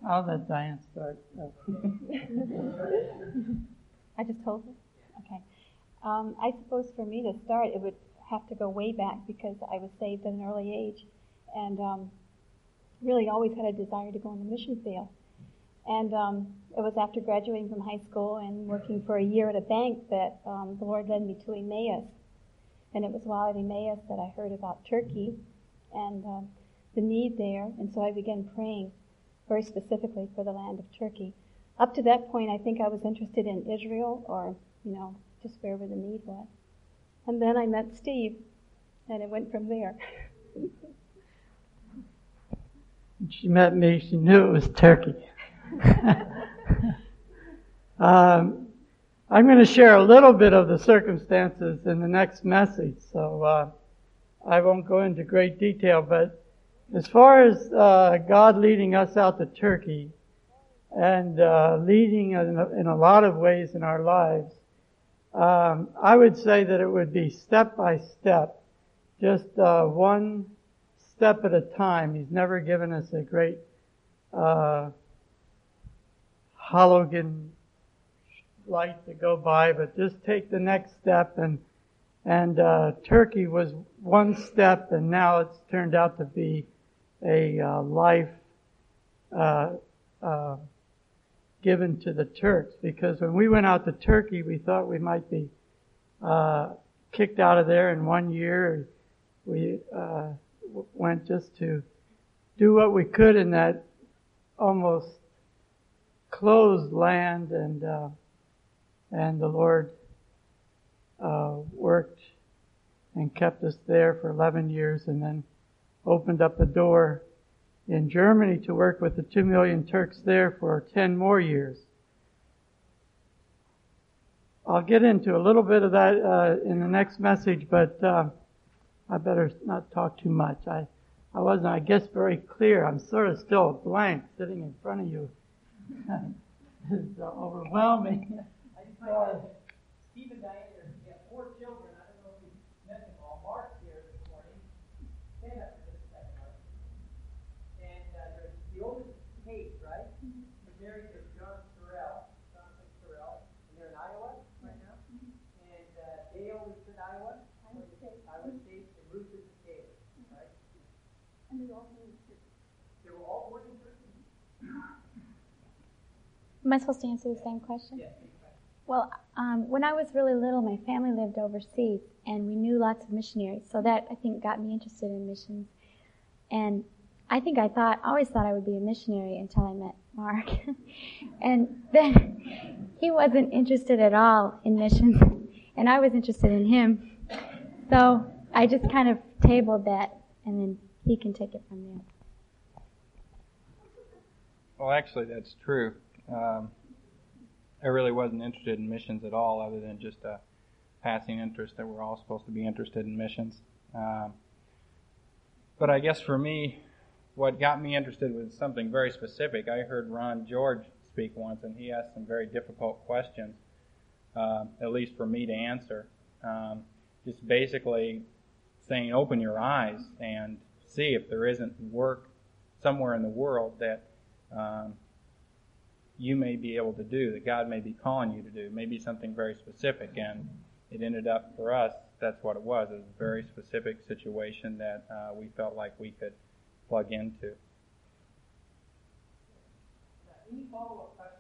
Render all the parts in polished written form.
I'll let Diane start. I just told her? Okay. I suppose for me to start, it would have to go way back because I was saved at an early age and really always had a desire to go in the mission field. And it was after graduating from high school and working for a year at a bank that the Lord led me to Emmaus. And it was while at Emmaus that I heard about Turkey and the need there. And so I began praying very specifically for the land of Turkey. Up to that point, I think I was interested in Israel or, just wherever the need was. And then I met Steve, and it went from there. She met me, she knew it was Turkey. I'm going to share a little bit of the circumstances in the next message, so I won't go into great detail, but as far as God leading us out to Turkey and leading in a lot of ways in our lives, I would say that it would be step by step, just one step at a time. He's never given us a great halogen light to go by, but just take the next step. And Turkey was one step, and now it's turned out to be a life given to the Turks. Because when we went out to Turkey, we thought we might be kicked out of there in 1 year. We went just to do what we could in that almost closed land, and the Lord worked and kept us there for 11 years, and then opened up a door in Germany to work with the 2 million Turks there for 10 more years. I'll get into a little bit of that in the next message, but I better not talk too much. I wasn't, I guess, very clear. I'm sort of still blank sitting in front of you. It's overwhelming. I just might add, Steve and Diane have 4 children. I don't know if you've met them all. Mark's here this morning. Stand up for just a second, Mark. And the oldest is Kate, right? She's married to Jonathan Sorrell, and they're in Iowa right now. And Dale is in Iowa. Iowa State, and Ruth is in Taylor, right? And they all moved to. They were all born in Turkey. Am I supposed to answer the same question? Yes. Well, when I was really little, my family lived overseas, and we knew lots of missionaries. So that, I think, got me interested in missions. And I think always thought I would be a missionary until I met Mark. And then he wasn't interested at all in missions, and I was interested in him. So I just kind of tabled that, and then he can take it from there. Well, actually, that's true. I really wasn't interested in missions at all, other than just a passing interest that we're all supposed to be interested in missions. But I guess for me, what got me interested was something very specific. I heard Ron George speak once, and he asked some very difficult questions, at least for me to answer. Just basically saying, open your eyes and see if there isn't work somewhere in the world that you may be able to do, that God may be calling you to do, maybe something very specific. And it ended up, for us, that's what it was. It was a very specific situation that we felt like we could plug into. Any follow-up questions?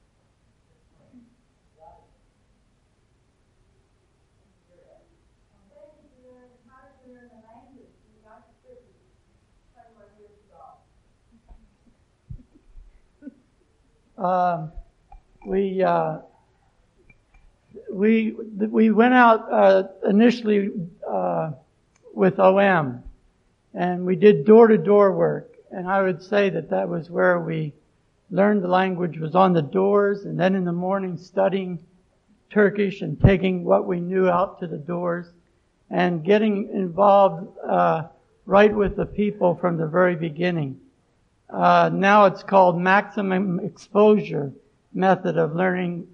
We went out initially with OM, and we did door-to-door work. And I would say that was where we learned the language, was on the doors, and then in the morning studying Turkish and taking what we knew out to the doors and getting involved right with the people from the very beginning. Now it's called maximum exposure method of learning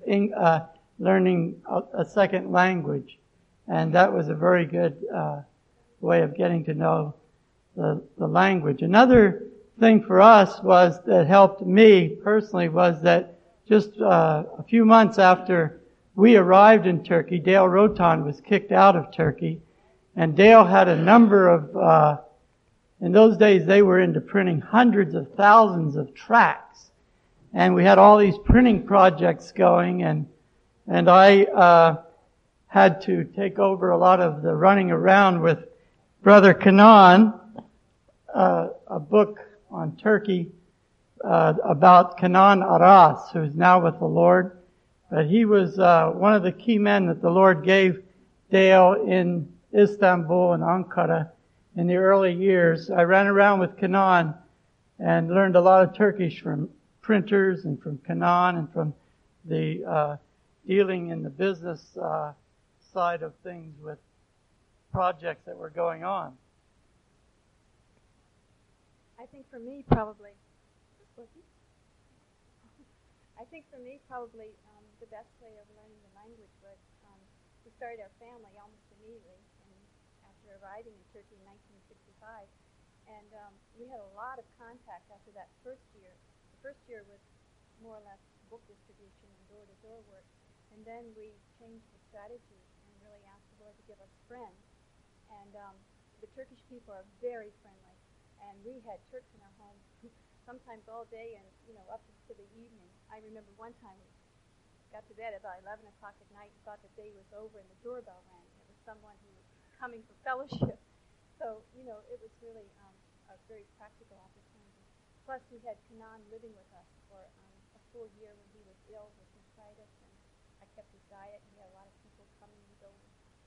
a second language, and that was a very good way of getting to know the language. Another thing for us was that helped me personally was that just a few months after we arrived in Turkey, Dale Roton was kicked out of Turkey, and Dale had a number of, in those days they were into printing hundreds of thousands of tracts, and we had all these printing projects going, and I had to take over a lot of the running around with Brother Kenan, a book on Turkey about Kenan Aras, who's now with the Lord. But he was one of the key men that the Lord gave Dale in Istanbul and Ankara in the early years. I ran around with Kenan and learned a lot of Turkish from printers and from Kenan and from the dealing in the business side of things with projects that were going on. I think for me, probably the best way of learning the language was we started our family almost immediately after arriving in Turkey in 1965, and we had a lot of contact after that first year. The first year was more or less book distribution and door-to-door work, and then we changed the strategy and really asked the Lord to give us friends. And the Turkish people are very friendly, and we had church in our home sometimes all day and up to the evening. I remember one time we got to bed about 11 o'clock at night and thought the day was over, and the doorbell rang. It was someone who was coming for fellowship. So it was really a very practical opportunity. Plus, we had Kenan living with us for a full year when he was ill with nephritis, and I kept his diet, and he had a lot of people coming and going.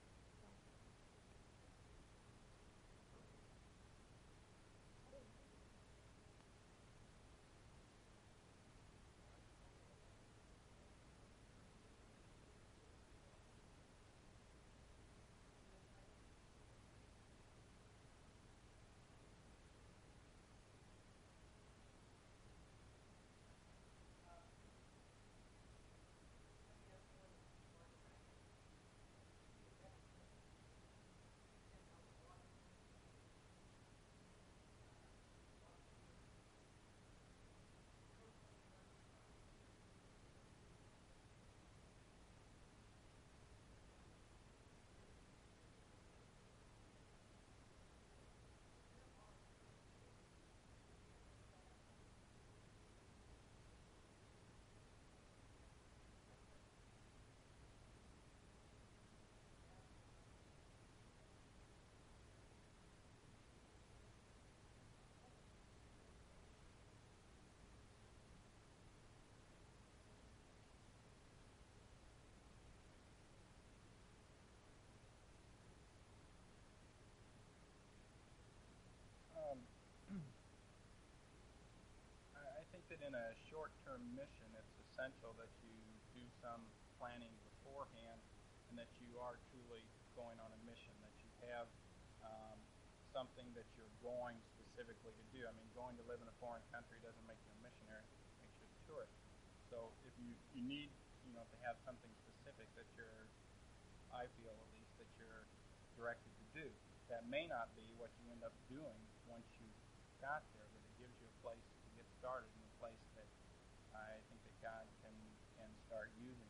I think that in a short-term mission, it's essential that you do some planning beforehand and that you are truly going on a mission, that you have something that you're going specifically to do. I mean, going to live in a foreign country doesn't make you a missionary, it makes you a tourist. So if you need to have something specific that I feel at least, that you're directed to do. That may not be what you end up doing once you got there, but it gives you a place to get started and a place that I think that God can start using.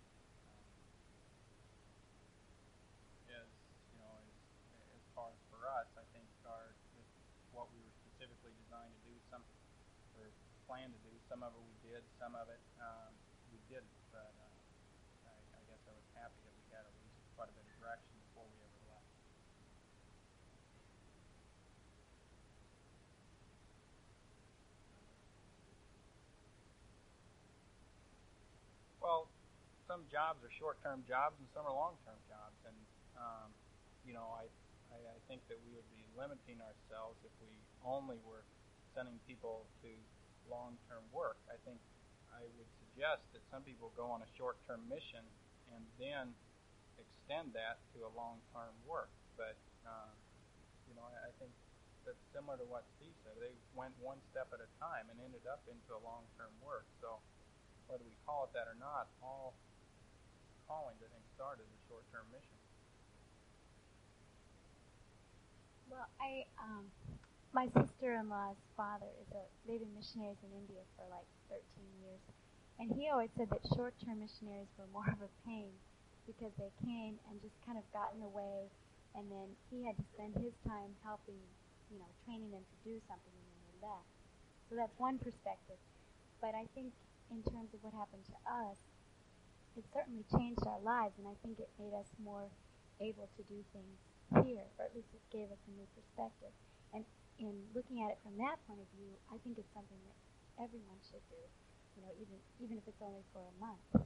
As far as for us, I think what we were specifically designed to do, or planned to do. Some of it we did, some of it we didn't. But I guess I was happy that we had at least quite a bit of direction before we ever left. Well, some jobs are short-term jobs and some are long-term jobs, and I think that we would be limiting ourselves if we only were sending people to long-term work. I think I would suggest that some people go on a short-term mission and then extend that to a long-term work. But I think that's similar to what Steve said. They went one step at a time and ended up into a long-term work. So whether we call it that or not, all callings, I think, started as a short-term mission. Well, My sister-in-law's father they've been missionaries in India for like 13 years. And he always said that short-term missionaries were more of a pain because they came and just kind of got in the way, and then he had to spend his time helping, training them to do something, and then they left. So that's one perspective. But I think in terms of what happened to us, it certainly changed our lives, and I think it made us more able to do things here, or at least it gave us a new perspective. And in looking at it from that point of view, I think it's something that everyone should do, even if it's only for a month.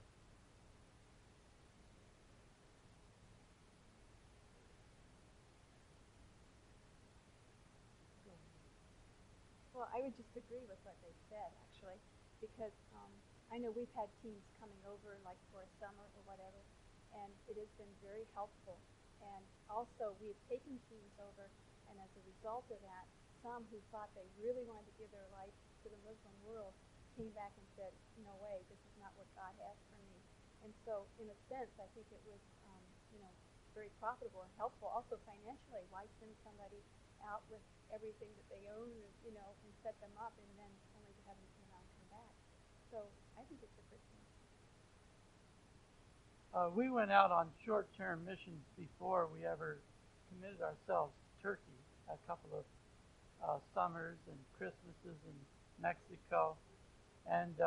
Well, I would just agree with what they said, actually, because I know we've had teams coming over, like for a summer or whatever, and it has been very helpful. And also, we've taken teams over, and as a result of that, some who thought they really wanted to give their life to the Muslim world came back and said, no way, this is not what God has for me. And so, in a sense, I think it was, very profitable and helpful. Also financially, why send somebody out with everything that they own, and set them up, and then only to have them turn around and come back. So I think it's a good thing. We went out on short-term missions before we ever committed ourselves to Turkey. A couple of summers and Christmases in Mexico, and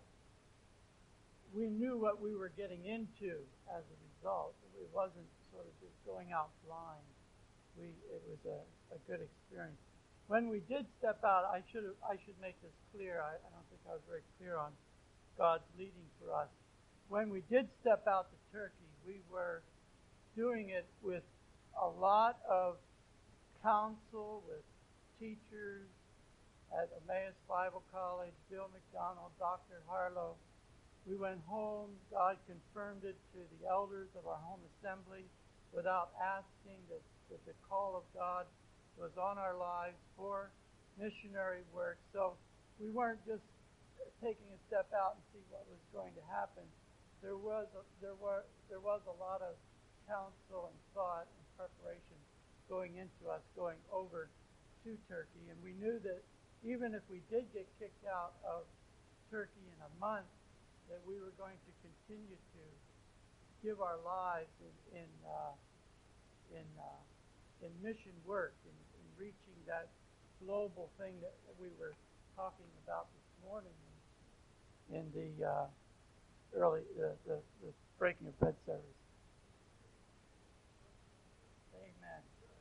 we knew what we were getting into as a result. It wasn't sort of just going out blind. It was a good experience. When we did step out, I should make this clear. I don't think I was very clear on God's leading for us. When we did step out to Turkey, we were doing it with a lot of counsel, with teachers at Emmaus Bible College, Bill McDonald, Dr. Harlow. We went home. God confirmed it to the elders of our home assembly without asking, that the call of God was on our lives for missionary work. So we weren't just taking a step out and see what was going to happen. There was a lot of counsel and thought and preparation going into us going over to Turkey, and we knew that even if we did get kicked out of Turkey in a month, that we were going to continue to give our lives in mission work, in reaching that global thing that we were talking about this morning in the the breaking of bread service. Amen.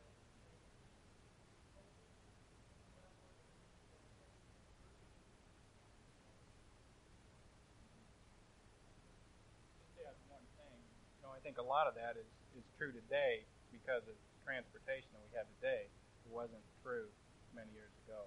Just add one thing. I think a lot of that is true today because of transportation that we have today. It wasn't true many years ago.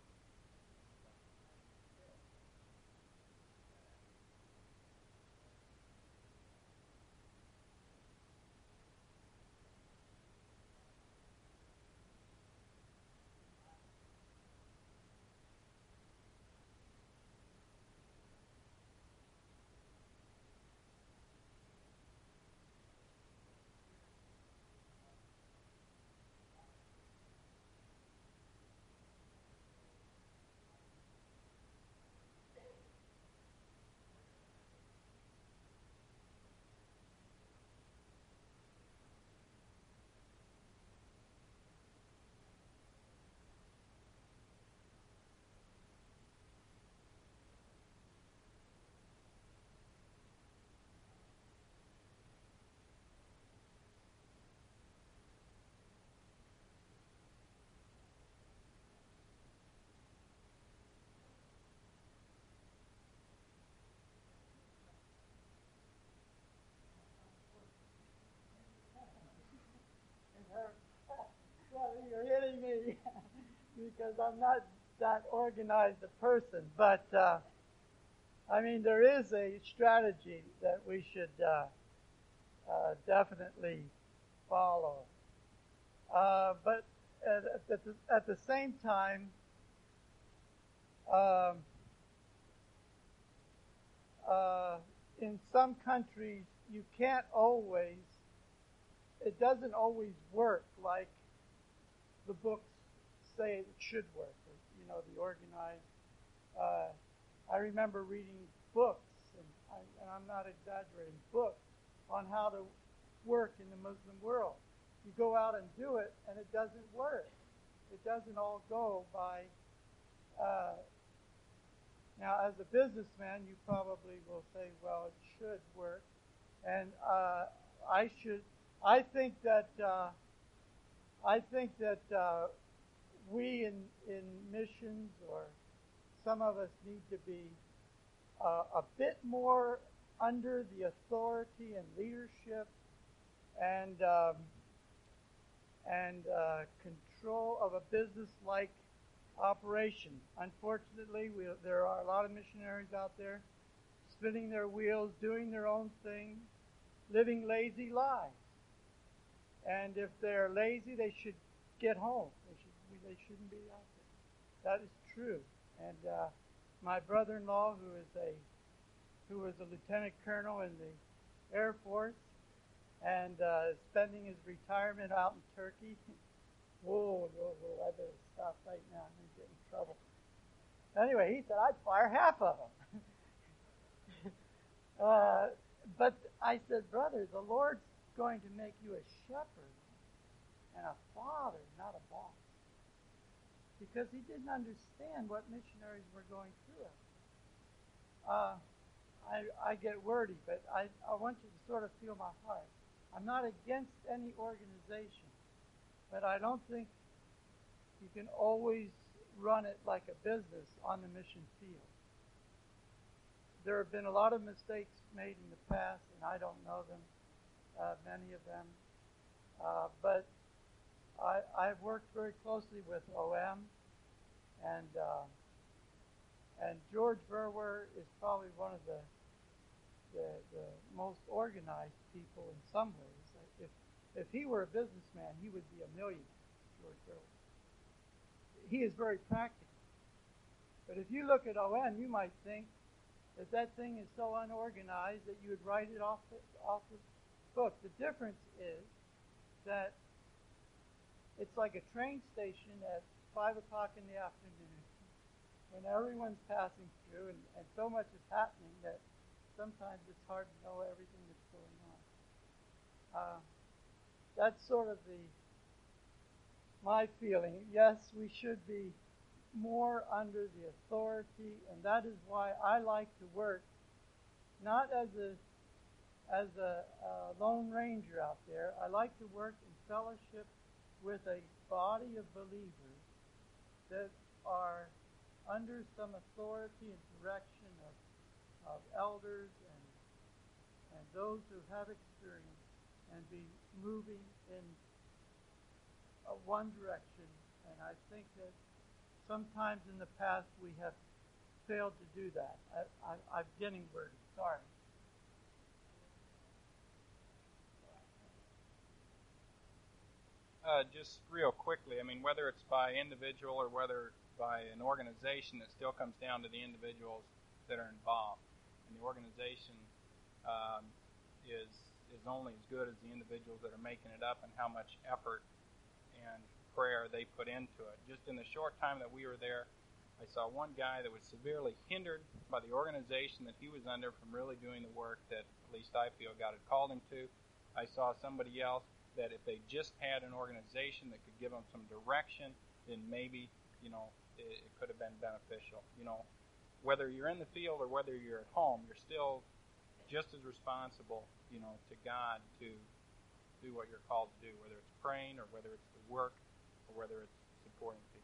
Well, you're hitting me because I'm not that organized a person, but there is a strategy that we should definitely follow. But at the same time, in some countries, it doesn't always work like the books say it should work. The organized. I remember reading books, and I'm not exaggerating, books on how to work in the Muslim world. You go out and do it, and it doesn't work. It doesn't all go by. Now, as a businessman, you probably will say, "Well, it should work," and I think that we in missions, or some of us, need to be a bit more under the authority and leadership and control of a business-like operation. Unfortunately, there are a lot of missionaries out there spinning their wheels, doing their own thing, living lazy lives. And if they're lazy, they should get home. They shouldn't be out there. That is true. And my brother-in-law, who was a lieutenant colonel in the Air Force, and spending his retirement out in Turkey. Whoa, I better stop right now. I'm going to get in trouble. Anyway, he said I'd fire half of them. But I said, brother, the Lord's going to make you a shepherd and a father, not a boss. Because he didn't understand what missionaries were going through. I get wordy, but I want you to sort of feel my heart. I'm not against any organization, but I don't think you can always run it like a business on the mission field. There have been a lot of mistakes made in the past, and I don't know them, many of them. But I've worked very closely with OM, and George Verwer is probably one of the most organized people in some ways. If he were a businessman, he would be a millionaire, George Verwer. He is very practical. But if you look at OM, you might think that thing is so unorganized that you would write it off the book. The difference is that it's like a train station at 5 o'clock in the afternoon when everyone's passing through, and so much is happening that sometimes it's hard to know everything that's going on. That's sort of my feeling. Yes, we should be more under the authority, and that is why I like to work not as a lone ranger out there. I like to work in fellowship with a body of believers that are under some authority and direction of elders and those who have experience, and be moving in one direction. And I think that sometimes in the past we have failed to do that. I'm getting wordy. Sorry. Just real quickly, I mean, whether it's by individual or whether by an organization, it still comes down to the individuals that are involved. And the organization is only as good as the individuals that are making it up and how much effort and prayer they put into it. Just in the short time that we were there, I saw one guy that was severely hindered by the organization that he was under from really doing the work that at least I feel God had called him to. I saw somebody else that if they just had an organization that could give them some direction, then maybe, it could have been beneficial. Whether you're in the field or whether you're at home, you're still just as responsible, to God to do what you're called to do, whether it's praying or whether it's the work or whether it's supporting people.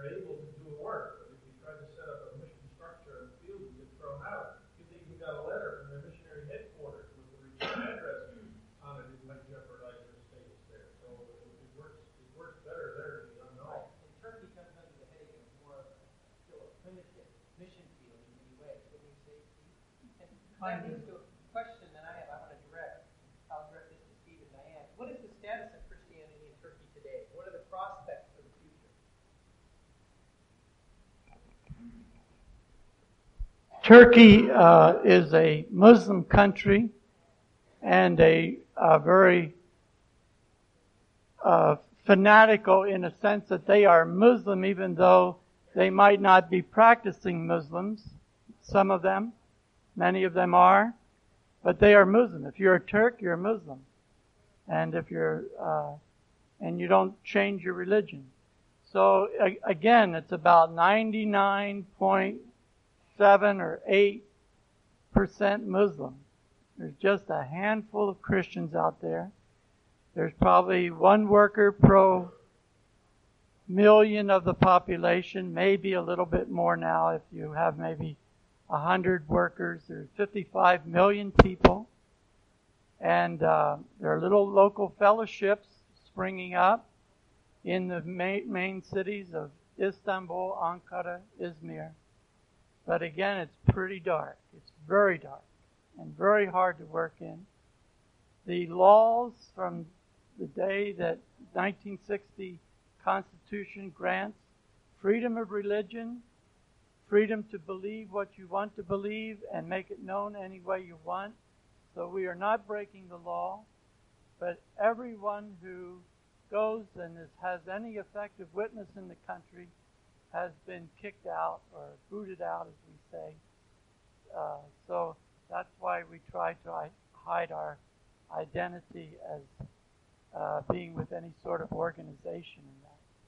they're able to do work. But if you try to set up a mission structure in the field, you get thrown out. If they even got a letter from their missionary headquarters with the return address on it, it might jeopardize their status there. So it works better there than the unknown. And Turkey comes under the heading of more still a primitive mission field in many ways. Wouldn't you say, Steve? And that leads to a question that I have. I want to direct. I'll direct this to Steve and Diane. What is the status of Christianity in Turkey today? What are the prospects for the future? Turkey is a Muslim country and a very fanatical in a sense that they are Muslim even though they might not be practicing Muslims. Some of them, many of them are, but they are Muslim. If you're a Turk, you're a Muslim. And if you're, and you don't change your religion. So again, it's about 99.7 or 8% Muslim. There's just a handful of Christians out there. There's probably one worker per million of the population, maybe a little bit more now if you have maybe 100 workers. There's 55 million people. And there are little local fellowships springing up in the main cities of Istanbul, Ankara, Izmir. But again, it's pretty dark. It's very dark and very hard to work in. The laws from the day that 1960 Constitution grants freedom of religion, freedom to believe what you want to believe and make it known any way you want. So we are not breaking the law, but everyone who goes and has any effective witness in the country has been kicked out or booted out, as we say. So that's why we try to hide our identity as being with any sort of organization in that.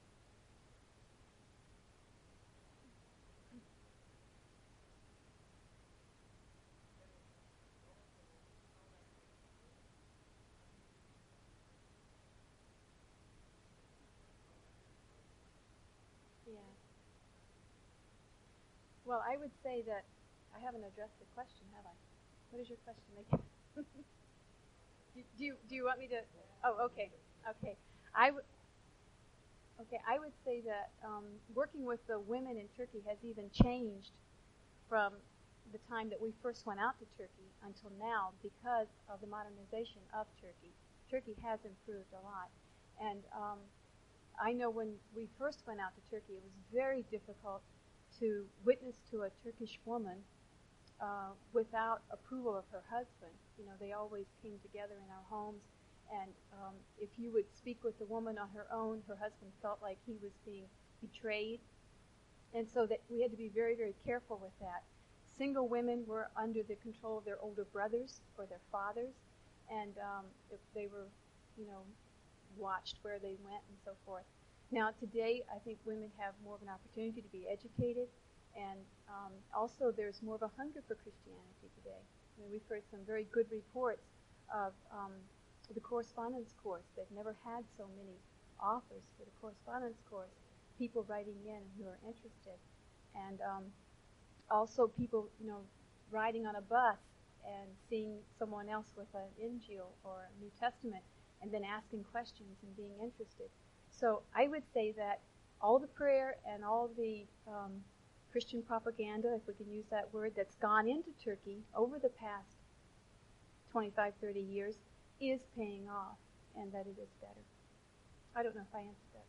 Well, I would say that I haven't addressed the question, have I? What is your question, Megan? do you want me to? Oh, okay. I would say that working with the women in Turkey has even changed from the time that we first went out to Turkey until now because of the modernization of Turkey. Turkey has improved a lot. And I know when we first went out to Turkey, it was very difficult to witness to a Turkish woman without approval of her husband. You know, they always came together in our homes, and if you would speak with the woman on her own, her husband felt like he was being betrayed, and so that we had to be very, very careful with that. Single women were under the control of their older brothers or their fathers, and if they were, watched where they went and so forth. Now, today, I think women have more of an opportunity to be educated, and also there's more of a hunger for Christianity today. I mean, we've heard some very good reports of the correspondence course. They've never had so many offers for the correspondence course, people writing in who are interested, and also people, riding on a bus and seeing someone else with an Injil or a New Testament, and then asking questions and being interested. So I would say that all the prayer and all the Christian propaganda, if we can use that word, that's gone into Turkey over the past 25, 30 years is paying off, and that it is better. I don't know if I answered that.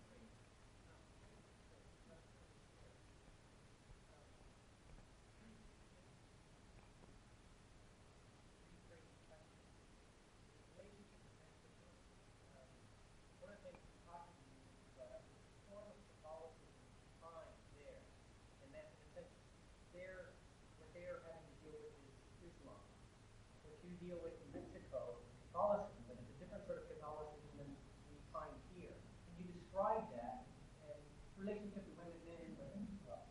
Deal with in Mexico, Catholicism, but it's a different sort of Catholicism than we find here. Can you describe that and relationship with women, men, and women as well?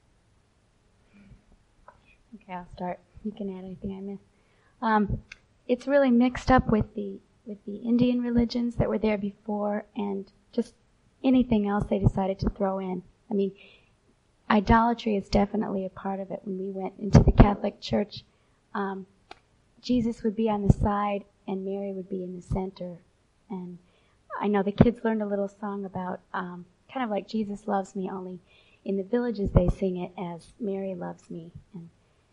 Okay, I'll start. You can add anything I miss. It's really mixed up with the Indian religions that were there before, and just anything else they decided to throw in. I mean, idolatry is definitely a part of it. When we went into the Catholic Church, Jesus would be on the side and Mary would be in the center. And I know the kids learned a little song about kind of like Jesus loves me, only in the villages they sing it as Mary loves me. And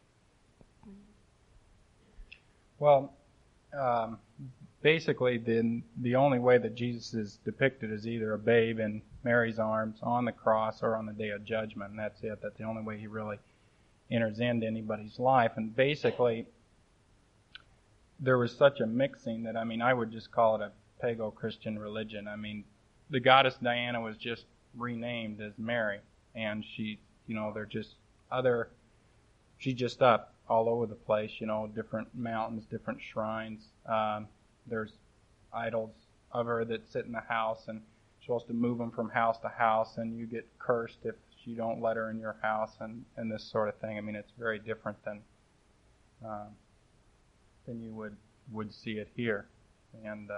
well, basically the only way that Jesus is depicted is either a babe in Mary's arms on the cross or on the Day of Judgment, and that's it. That's the only way he really enters into anybody's life. And basically, there was such a mixing that, I would just call it a pago-Christian religion. The goddess Diana was just renamed as Mary, and she, they're just she's just up all over the place, different mountains, different shrines. There's idols of her that sit in the house, and you're supposed to move them from house to house, and you get cursed if you don't let her in your house, and this sort of thing. It's very different than you would see it here. And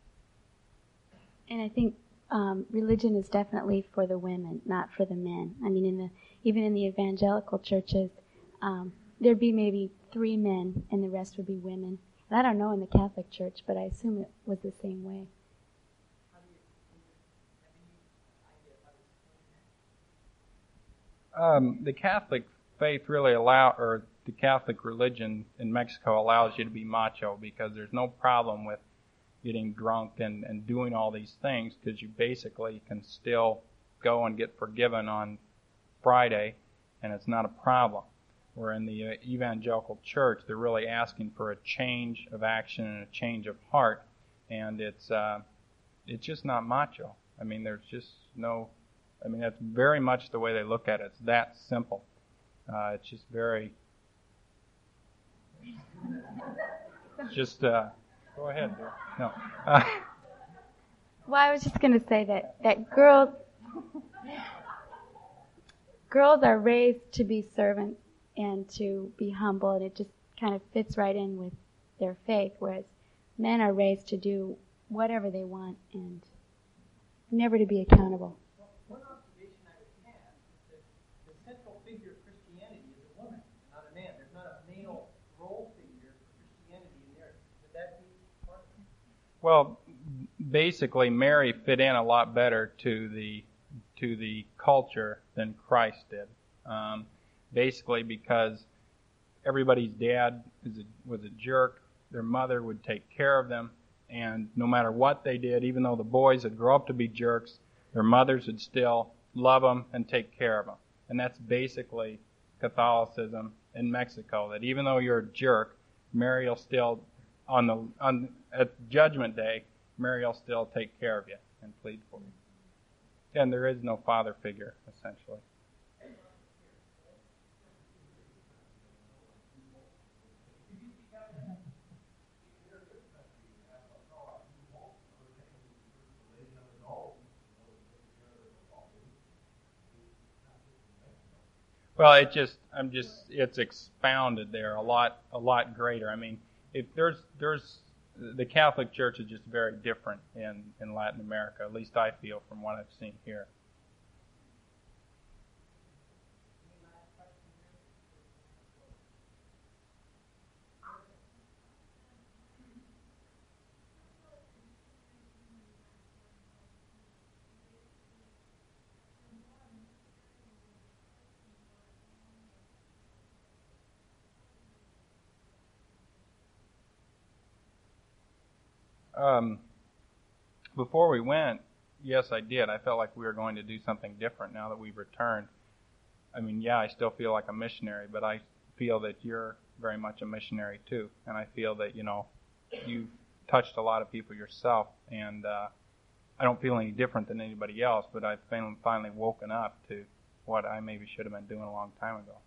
I think religion is definitely for the women, not for the men. Even in the evangelical churches, there'd be maybe 3 men and the rest would be women. And I don't know in the Catholic Church, but I assume it was the same way. The Catholic faith really or the Catholic religion in Mexico allows you to be macho because there's no problem with getting drunk and doing all these things, because you basically can still go and get forgiven on Friday and it's not a problem. Where in the evangelical church, they're really asking for a change of action and a change of heart, and it's just not macho. There's just no. That's very much the way they look at it. It's that simple. It's just very. Just go ahead, dear. No. Well, I was just going to say that girls are raised to be servants and to be humble, and it just kind of fits right in with their faith, whereas men are raised to do whatever they want and never to be accountable. One observation I would have is that the central figure of Christianity is a woman, not a man. There's not a male role figure for Christianity in there. Would that be part of it? Well, basically, Mary fit in a lot better to the culture than Christ did. Basically, because everybody's dad was a jerk, their mother would take care of them, and no matter what they did, even though the boys would grow up to be jerks, their mothers would still love them and take care of them. And that's basically Catholicism in Mexico, that even though you're a jerk, Mary will still, at Judgment Day, Mary will still take care of you and plead for you. And there is no father figure, essentially. Well, it's expounded there a lot greater. If there's the Catholic Church is just very different in Latin America, at least I feel from what I've seen here. Before we went, yes, I did. I felt like we were going to do something different now that we've returned. I still feel like a missionary, but I feel that you're very much a missionary too. And I feel that, you've touched a lot of people yourself, and I don't feel any different than anybody else, but I've finally woken up to what I maybe should have been doing a long time ago.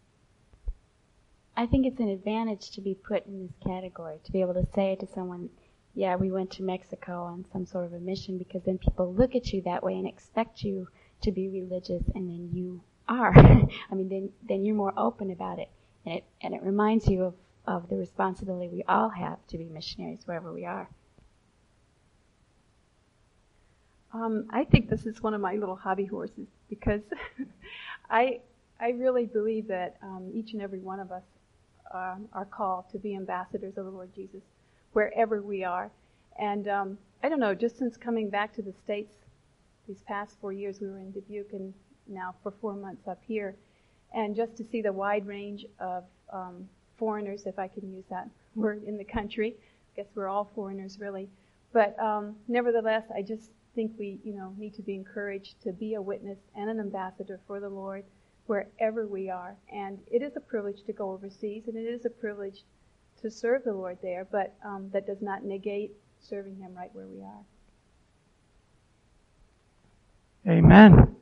I think it's an advantage to be put in this category, to be able to say to someone, yeah, we went to Mexico on some sort of a mission, because then people look at you that way and expect you to be religious, and then you are. Then you're more open about it. And it reminds you of the responsibility we all have to be missionaries wherever we are. I think this is one of my little hobby horses because I really believe that each and every one of us are called to be ambassadors of the Lord Jesus wherever we are. And I don't know, just since coming back to the States these past 4 years, we were in Dubuque and now for 4 months up here, and just to see the wide range of foreigners, if I can use that word, in the country. I guess we're all foreigners really. But nevertheless, I just think we, need to be encouraged to be a witness and an ambassador for the Lord wherever we are. And it is a privilege to go overseas, and it is a privilege to serve the Lord there, but that does not negate serving Him right where we are. Amen.